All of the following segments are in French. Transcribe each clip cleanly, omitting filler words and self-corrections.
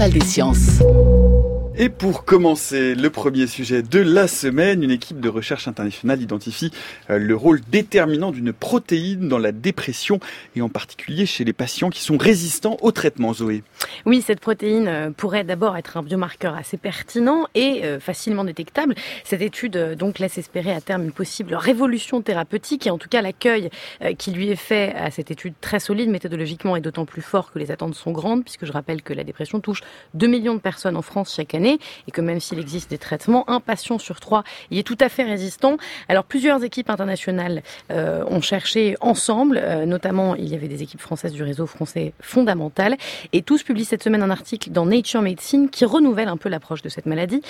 matinale des sciences. Et pour commencer, le premier sujet de la semaine, une équipe de recherche internationale identifie le rôle déterminant d'une protéine dans la dépression et en particulier chez les patients qui sont résistants au traitement, Zoé. Oui, cette protéine pourrait d'abord être un biomarqueur assez pertinent et facilement détectable. Cette étude donc laisse espérer à terme une possible révolution thérapeutique et en tout cas l'accueil qui lui est fait à cette étude très solide méthodologiquement est d'autant plus fort que les attentes sont grandes puisque je rappelle que la dépression touche 2 millions de personnes en France chaque année et que même s'il existe des traitements, un patient sur 3 y est tout à fait résistant. Alors plusieurs équipes internationales ont cherché ensemble, notamment il y avait des équipes françaises du réseau français fondamental et tous publient cette semaine un article dans Nature Medicine qui renouvelle un peu l'approche de cette maladie,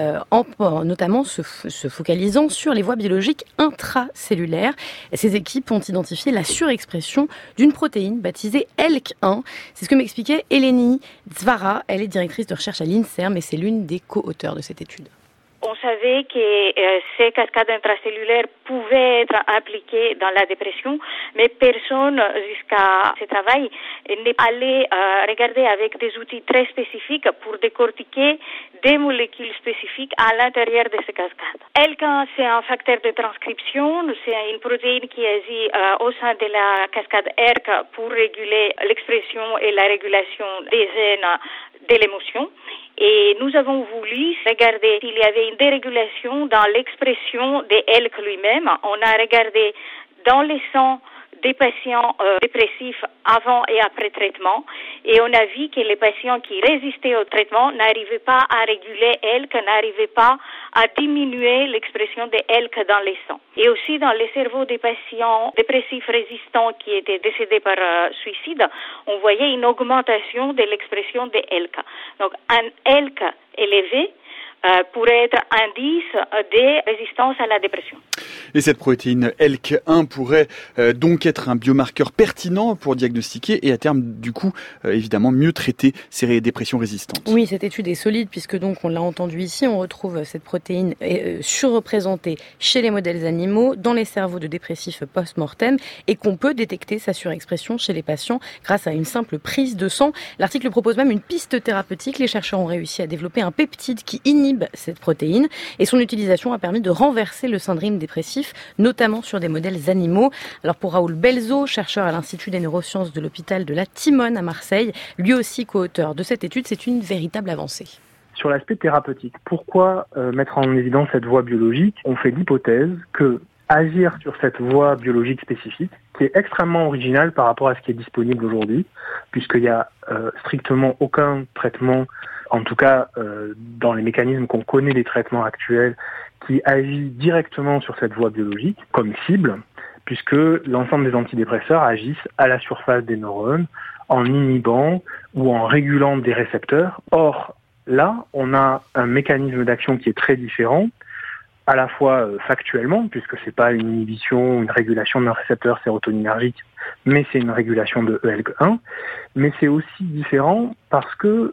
notamment se focalisant sur les voies biologiques intracellulaires. Ces équipes ont identifié la surexpression d'une protéine baptisée ELK1. C'est ce que m'expliquait Eleni Zvara. Elle est directrice de recherche à l'INSERM et c'est l'une des co-auteurs de cette étude. On savait que ces cascades intracellulaires pouvaient être impliquées dans la dépression, mais personne jusqu'à ce travail n'est allé regarder avec des outils très spécifiques pour décortiquer des molécules spécifiques à l'intérieur de ces cascades. ELK1, c'est un facteur de transcription, c'est une protéine qui agit au sein de la cascade ERK pour réguler l'expression et la régulation des gènes de l'émotion. Et nous avons voulu regarder s'il y avait une dérégulation dans l'expression de ELK lui-même. On a regardé dans les sangs des patients dépressifs avant et après traitement et on a vu que les patients qui résistaient au traitement n'arrivaient pas à réguler ELK, n'arrivaient pas à diminuer l'expression de ELK dans les sangs. Et aussi dans les cerveaux des patients dépressifs résistants qui étaient décédés par suicide, on voyait une augmentation de l'expression de ELK. Donc un ELK élevé pourrait être indice de résistance à la dépression. Et cette protéine ELK1 pourrait donc être un biomarqueur pertinent pour diagnostiquer et à terme, du coup, évidemment, mieux traiter ces dépressions résistantes. Oui, cette étude est solide puisque donc, on l'a entendu ici, on retrouve cette protéine surreprésentée chez les modèles animaux, dans les cerveaux de dépressifs post-mortem et qu'on peut détecter sa surexpression chez les patients grâce à une simple prise de sang. L'article propose même une piste thérapeutique. Les chercheurs ont réussi à développer un peptide qui inhibe cette protéine et son utilisation a permis de renverser le syndrome dépressif, notamment sur des modèles animaux. Alors pour Raoul Belzo, chercheur à l'Institut des neurosciences de l'hôpital de la Timone à Marseille, lui aussi co-auteur de cette étude, c'est une véritable avancée. Sur l'aspect thérapeutique, pourquoi mettre en évidence cette voie biologique ? On fait l'hypothèse que agir sur cette voie biologique spécifique, qui est extrêmement originale par rapport à ce qui est disponible aujourd'hui, puisqu'il n'y a strictement aucun traitement, en tout cas dans les mécanismes qu'on connaît des traitements actuels, qui agit directement sur cette voie biologique comme cible, puisque l'ensemble des antidépresseurs agissent à la surface des neurones, en inhibant ou en régulant des récepteurs. Or, là, on a un mécanisme d'action qui est très différent, à la fois factuellement, puisque c'est pas une inhibition, une régulation d'un récepteur sérotoninergique, mais c'est une régulation de ELK1, mais c'est aussi différent parce que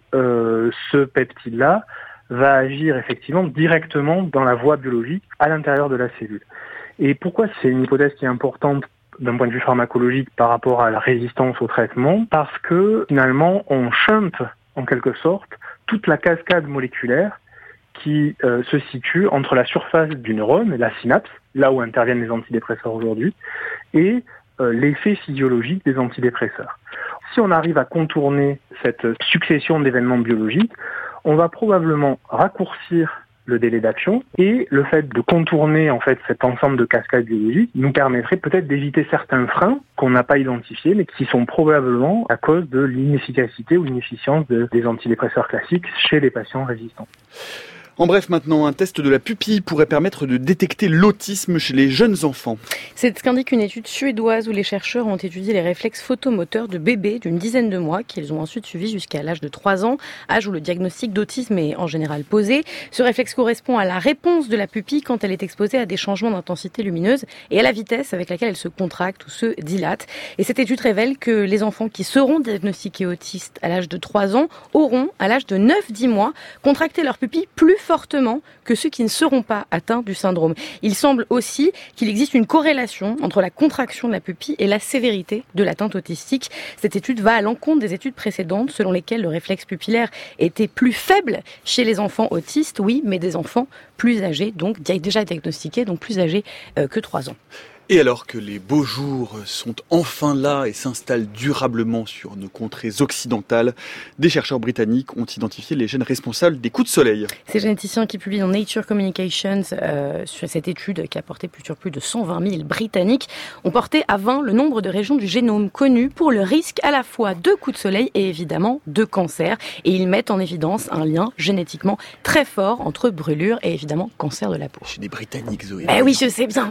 ce peptide-là va agir effectivement directement dans la voie biologique à l'intérieur de la cellule. Et pourquoi c'est une hypothèse qui est importante d'un point de vue pharmacologique par rapport à la résistance au traitement ? Parce que finalement, on shunte en quelque sorte toute la cascade moléculaire qui se situe entre la surface du neurone, la synapse, là où interviennent les antidépresseurs aujourd'hui, et l'effet physiologique des antidépresseurs. Si on arrive à contourner cette succession d'événements biologiques, on va probablement raccourcir le délai d'action et le fait de contourner en fait cet ensemble de cascades biologiques nous permettrait peut-être d'éviter certains freins qu'on n'a pas identifiés mais qui sont probablement à cause de l'inefficacité ou l'inefficience des antidépresseurs classiques chez les patients résistants. En bref, maintenant, un test de la pupille pourrait permettre de détecter l'autisme chez les jeunes enfants. C'est ce qu'indique une étude suédoise où les chercheurs ont étudié les réflexes photomoteurs de bébés d'une dizaine de mois qu'ils ont ensuite suivis jusqu'à l'âge de 3 ans, âge où le diagnostic d'autisme est en général posé. Ce réflexe correspond à la réponse de la pupille quand elle est exposée à des changements d'intensité lumineuse et à la vitesse avec laquelle elle se contracte ou se dilate. Et cette étude révèle que les enfants qui seront diagnostiqués autistes à l'âge de 3 ans auront, à l'âge de 9-10 mois, contracté leur pupille plus fortement que ceux qui ne seront pas atteints du syndrome. Il semble aussi qu'il existe une corrélation entre la contraction de la pupille et la sévérité de l'atteinte autistique. Cette étude va à l'encontre des études précédentes selon lesquelles le réflexe pupillaire était plus faible chez les enfants autistes, oui, mais des enfants plus âgés, donc déjà diagnostiqués, donc plus âgés que 3 ans. Et alors que les beaux jours sont enfin là et s'installent durablement sur nos contrées occidentales, des chercheurs britanniques ont identifié les gènes responsables des coups de soleil. Ces généticiens qui publient dans Nature Communications sur cette étude qui a porté sur plus de 120 000 Britanniques ont porté à 20 le nombre de régions du génome connues pour le risque à la fois de coups de soleil et évidemment de cancer. Et ils mettent en évidence un lien génétiquement très fort entre brûlure et évidemment cancer de la peau. Chez des Britanniques, Zoé. Eh oui, je sais bien.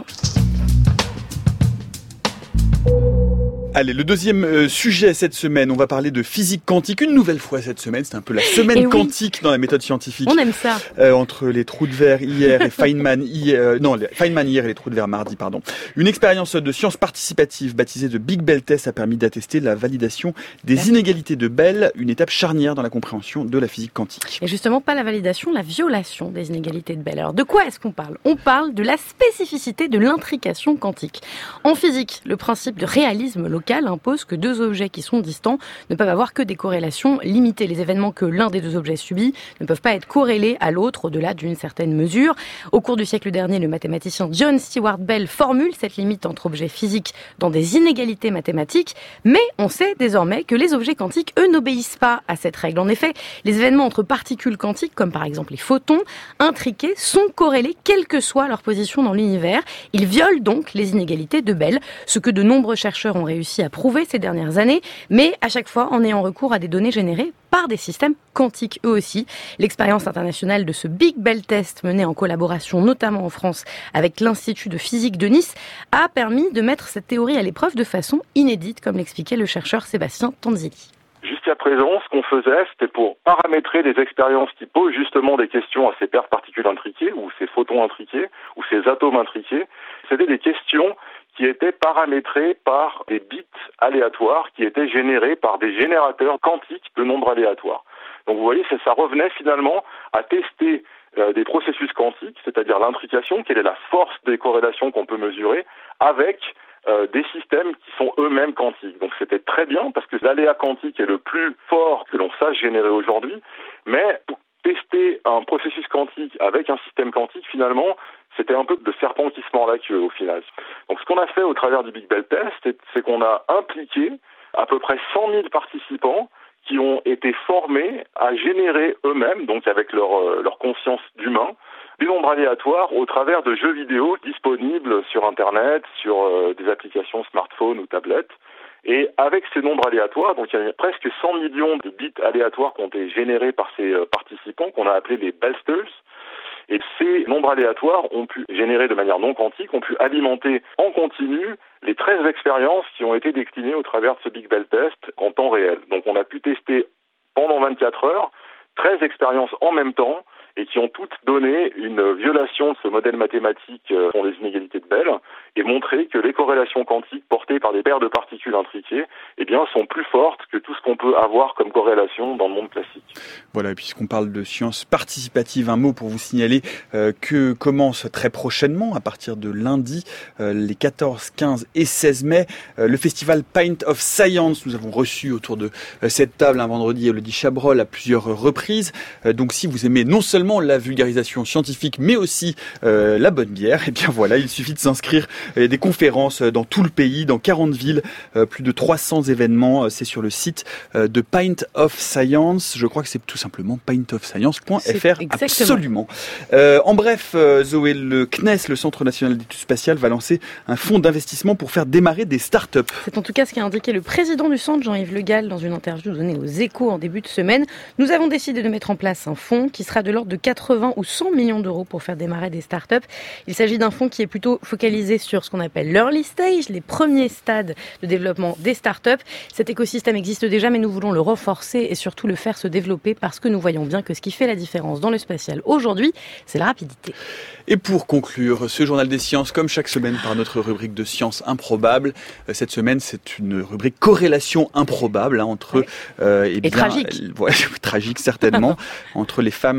Allez, le deuxième sujet cette semaine, on va parler de physique quantique une nouvelle fois cette semaine. C'est un peu la semaine quantique dans la méthode scientifique. On aime ça. Entre les trous de verre hier et Feynman hier, Feynman hier et les trous de verre mardi, pardon. Une expérience de science participative baptisée de Big Bell Test a permis d'attester la validation des inégalités de Bell, une étape charnière dans la compréhension de la physique quantique. Et justement, pas la validation, la violation des inégalités de Bell. Alors, de quoi est-ce qu'on parle ? On parle de la spécificité de l'intrication quantique. En physique, le principe de réalisme local impose que deux objets qui sont distants ne peuvent avoir que des corrélations limitées. Les événements que l'un des deux objets subit ne peuvent pas être corrélés à l'autre au-delà d'une certaine mesure. Au cours du siècle dernier, le mathématicien John Stewart Bell formule cette limite entre objets physiques dans des inégalités mathématiques, mais on sait désormais que les objets quantiques, eux, n'obéissent pas à cette règle. En effet, les événements entre particules quantiques, comme par exemple les photons, intriqués, sont corrélés quelle que soit leur position dans l'univers. Ils violent donc les inégalités de Bell, ce que de nombreux chercheurs ont réussi à prouver ces dernières années, mais à chaque fois en ayant recours à des données générées par des systèmes quantiques eux aussi. L'expérience internationale de ce Big Bell Test, menée en collaboration notamment en France avec l'Institut de physique de Nice, a permis de mettre cette théorie à l'épreuve de façon inédite, comme l'expliquait le chercheur Sébastien Tanzilli. Jusqu'à présent, ce qu'on faisait, c'était pour paramétrer des expériences qui posent justement des questions à ces paires de particules intriquées, ou ces photons intriqués, ou ces atomes intriqués. C'était des questions qui étaient paramétrés par des bits aléatoires qui étaient générés par des générateurs quantiques de nombres aléatoires. Donc vous voyez, ça revenait finalement à tester des processus quantiques, c'est-à-dire l'intrication, quelle est la force des corrélations qu'on peut mesurer, avec des systèmes qui sont eux-mêmes quantiques. Donc c'était très bien parce que l'aléa quantique est le plus fort que l'on sache générer aujourd'hui, mais pour tester un processus quantique avec un système quantique, finalement, c'était un peu de serpent qui se mord la queue au final. Donc ce qu'on a fait au travers du Big Bell Test, c'est qu'on a impliqué à peu près 100 000 participants qui ont été formés à générer eux-mêmes, donc avec leur conscience d'humain, des nombres aléatoires au travers de jeux vidéo disponibles sur Internet, sur des applications smartphones ou tablettes. Et avec ces nombres aléatoires, donc il y a presque 100 millions de bits aléatoires qui ont été générés par ces participants, qu'on a appelés les Bellsters. Et ces nombres aléatoires ont pu générer de manière non quantique, ont pu alimenter en continu les 13 expériences qui ont été déclinées au travers de ce Big Bell Test en temps réel. Donc on a pu tester pendant 24 heures 13 expériences en même temps et qui ont toutes donné une violation de ce modèle mathématique pour les inégalités de Bell et montré que les corrélations quantiques portées par des paires de particules intriquées sont plus fortes que tout ce qu'on peut avoir comme corrélation dans le monde classique. Voilà, et puisqu'on parle de sciences participatives, un mot pour vous signaler que commence très prochainement, à partir de lundi, les 14, 15 et 16 mai, le festival Pint of Science. Nous avons reçu autour de cette table un vendredi Elodie Chabrol à plusieurs reprises. Donc si vous aimez non seulement la vulgarisation scientifique, mais aussi la bonne bière, et bien voilà, il suffit de s'inscrire. Il y a des conférences dans tout le pays, dans 40 villes, plus de 300 événements. C'est sur le site de Pint of Science. Je crois que c'est tout simplement pintofscience.fr. Absolument. En bref, Zoé, le CNES, le Centre national d'études spatiales, va lancer un fonds d'investissement pour faire démarrer des startups. C'est en tout cas ce qu'a indiqué le président du centre, Jean-Yves Le Gall, dans une interview donnée aux Échos en début de semaine. Nous avons décidé de mettre en place un fonds qui sera de l'ordre de 80 ou 100 millions d'euros pour faire démarrer des startups. Il s'agit d'un fonds qui est plutôt focalisé sur ce qu'on appelle l'early stage, les premiers stades de développement des startups. Cet écosystème existe déjà, mais nous voulons le renforcer et surtout le faire se développer parce que nous voyons bien que ce qui fait la différence dans le spatial aujourd'hui, c'est la rapidité. Et pour conclure ce journal des sciences, comme chaque semaine par notre rubrique de sciences improbables, cette semaine c'est une rubrique corrélation improbable entre et tragique. Tragique certainement, entre les femmes qui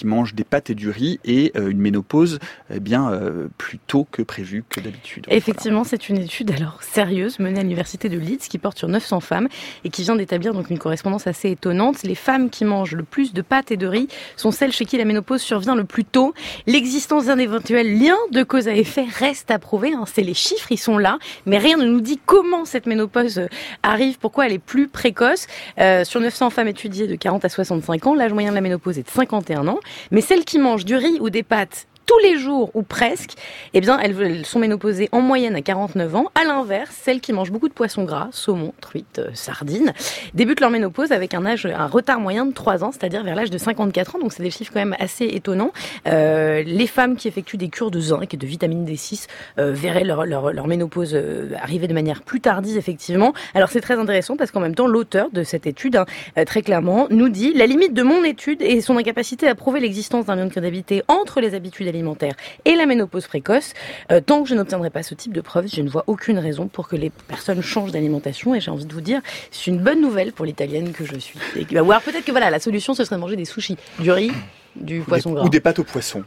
qui mangent des pâtes et du riz et une ménopause plus tôt que prévu que d'habitude. Effectivement, c'est une étude alors sérieuse menée à l'université de Leeds qui porte sur 900 femmes et qui vient d'établir donc une correspondance assez étonnante. Les femmes qui mangent le plus de pâtes et de riz sont celles chez qui la ménopause survient le plus tôt. L'existence d'un éventuel lien de cause à effet reste à prouver. C'est les chiffres, ils sont là, mais rien ne nous dit comment cette ménopause arrive, pourquoi elle est plus précoce. Sur 900 femmes étudiées de 40 à 65 ans, l'âge moyen de la ménopause est de 51 ans. Mais celles qui mangent du riz ou des pâtes tous les jours ou presque, elles sont ménopausées en moyenne à 49 ans. À l'inverse, celles qui mangent beaucoup de poissons gras, saumon, truite, sardines, débutent leur ménopause avec un retard moyen de 3 ans, c'est-à-dire vers l'âge de 54 ans. Donc c'est des chiffres quand même assez étonnants. Les femmes qui effectuent des cures de zinc et de vitamine D6 verraient leur ménopause arriver de manière plus tardive, effectivement. Alors c'est très intéressant parce qu'en même temps, l'auteur de cette étude, très clairement, nous dit « La limite de mon étude est son incapacité à prouver l'existence d'un lien de causalité entre les habitudes alimentaire et la ménopause précoce. Tant que je n'obtiendrai pas ce type de preuve, je ne vois aucune raison pour que les personnes changent d'alimentation. Et j'ai envie de vous dire, c'est une bonne nouvelle pour l'italienne que je suis. Ou alors peut-être que la solution, ce serait de manger des sushis, du riz, du poisson gras. Ou des pâtes au poisson.